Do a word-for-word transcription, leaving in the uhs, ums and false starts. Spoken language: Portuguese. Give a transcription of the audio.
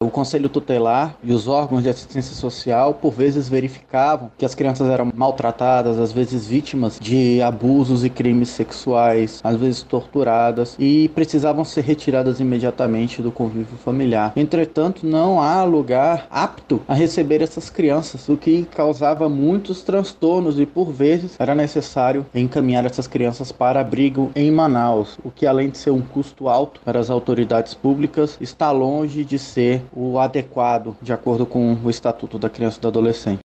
O Conselho Tutelar e os órgãos de assistência social, por vezes, verificavam que as crianças eram maltratadas, às vezes vítimas de abusos e crimes sexuais, às vezes torturadas, e precisavam ser retiradas imediatamente do convívio familiar. Entretanto, não há lugar apto a receber essas crianças, o que causava muitos transtornos e, por vezes, era necessário encaminhar essas crianças para abrigo em Manaus, o que, além de ser um custo alto para as autoridades públicas, está longe de ser o adequado, de acordo com o Estatuto da Criança e do Adolescente.